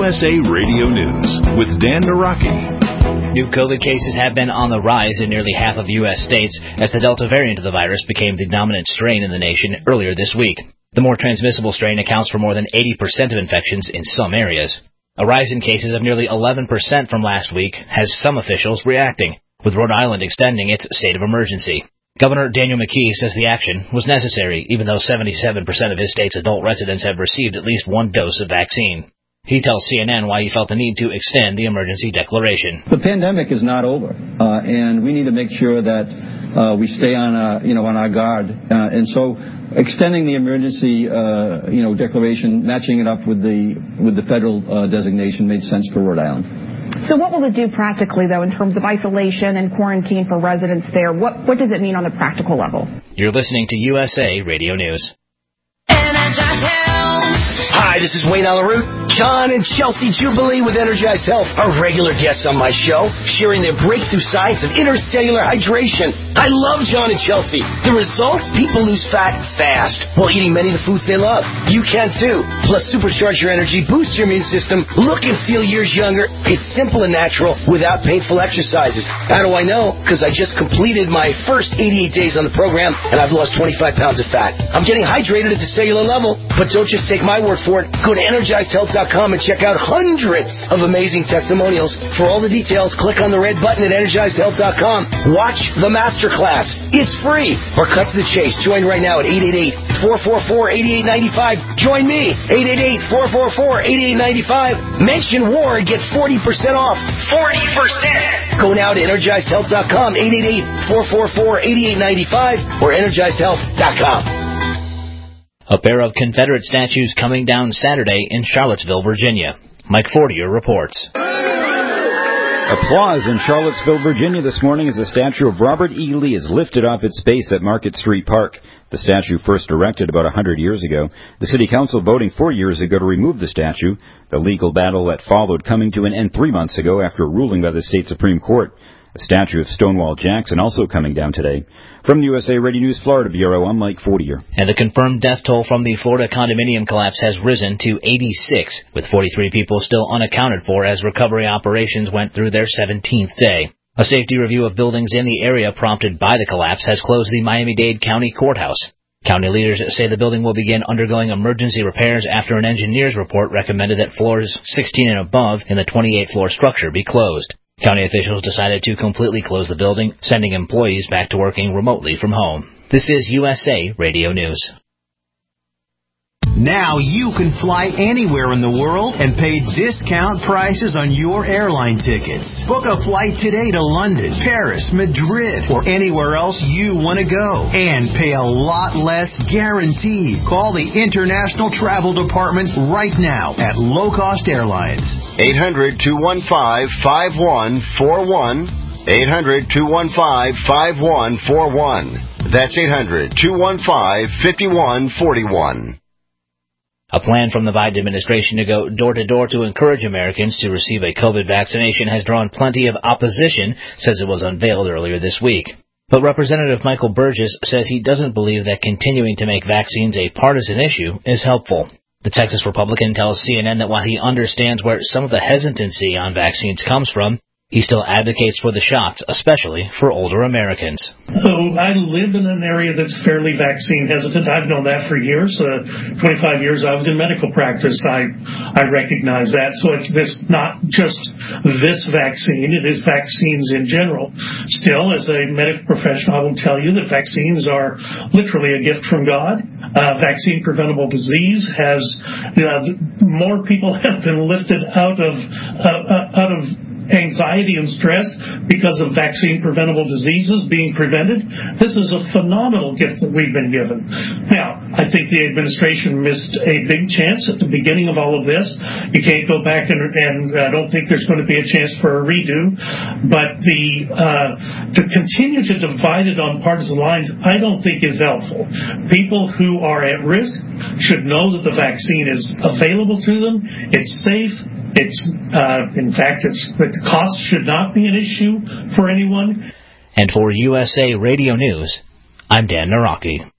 USA Radio News with Dan Naraki. New COVID cases have been on the rise in nearly half of U.S. states as the Delta variant of the virus became the dominant strain in the nation earlier this week. The more transmissible strain accounts for more than 80% of infections in some areas. A rise in cases of nearly 11% from last week has some officials reacting, with Rhode Island extending its state of emergency. Governor Daniel McKee says the action was necessary, even though 77% of his state's adult residents have received at least one dose of vaccine. He tells CNN why he felt the need to extend the emergency declaration. The pandemic is not over, and we need to make sure that we stay on our guard. And so, extending the emergency, declaration, matching it up with the federal designation made sense for Rhode Island. So what will it do practically, though, in terms of isolation and quarantine for residents there? What does it mean on the practical level? You're listening to USA Radio News. Hi, this is Wayne Alaroot. John and Chelsea Jubilee with Energized Health are regular guests on my show, sharing their breakthrough science of intercellular hydration. I love John and Chelsea. The results? People lose fat fast while eating many of the foods they love. You can too. Plus, supercharge your energy, boost your immune system, look and feel years younger. It's simple and natural without painful exercises. How do I know? Because I just completed my first 88 days on the program, and I've lost 25 pounds of fat. I'm getting hydrated at the cellular level, but don't just take my word for it. Go to EnergizedHealth.com and check out hundreds of amazing testimonials. For all the details, click on the red button at EnergizedHealth.com. Watch the masterclass. It's free. Or cut to the chase. Join right now at 888-444-8895. Join me, 888-444-8895. Mention war and get 40% off. 40%! Go now to EnergizedHealth.com, 888-444-8895 or EnergizedHealth.com. A pair of Confederate statues coming down Saturday in Charlottesville, Virginia. Mike Fortier reports. Applause in Charlottesville, Virginia this morning as a statue of Robert E. Lee is lifted off its base at Market Street Park. The statue first erected about 100 years ago. The City Council voting 4 years ago to remove the statue. The legal battle that followed coming to an end 3 months ago after a ruling by the state Supreme Court. A statue of Stonewall Jackson also coming down today. From the USA Radio News Florida Bureau, I'm Mike Fortier. And the confirmed death toll from the Florida condominium collapse has risen to 86, with 43 people still unaccounted for as recovery operations went through their 17th day. A safety review of buildings in the area prompted by the collapse has closed the Miami-Dade County Courthouse. County leaders say the building will begin undergoing emergency repairs after an engineer's report recommended that floors 16 and above in the 28-floor structure be closed. County officials decided to completely close the building, sending employees back to working remotely from home. This is USA Radio News. Now you can fly anywhere in the world and pay discount prices on your airline tickets. Book a flight today to London, Paris, Madrid, or anywhere else you want to go. And pay a lot less guaranteed. Call the International Travel Department right now at Low Cost Airlines. 800-215-5141. 800-215-5141. That's 800-215-5141. A plan from the Biden administration to go door-to-door to encourage Americans to receive a COVID vaccination has drawn plenty of opposition, says it was unveiled earlier this week. But Representative Michael Burgess says he doesn't believe that continuing to make vaccines a partisan issue is helpful. The Texas Republican tells CNN that while he understands where some of the hesitancy on vaccines comes from, he still advocates for the shots, especially for older Americans. So I live in an area that's fairly vaccine hesitant. I've known that for years. 25 years I was in medical practice. I recognize that. So it's not just this vaccine. It is vaccines in general. Still, as a medical professional, I will tell you that vaccines are literally a gift from God. Vaccine preventable disease has more people have been lifted out of anxiety and stress because of vaccine-preventable diseases being prevented. This is a phenomenal gift that we've been given. Now, I think the administration missed a big chance at the beginning of all of this. You can't go back and I don't think there's going to be a chance for a redo. But to continue to divide it on partisan lines, I don't think is helpful. People who are at risk should know that the vaccine is available to them. It's safe. The cost should not be an issue for anyone. And for USA Radio News, I'm Dan Naraki.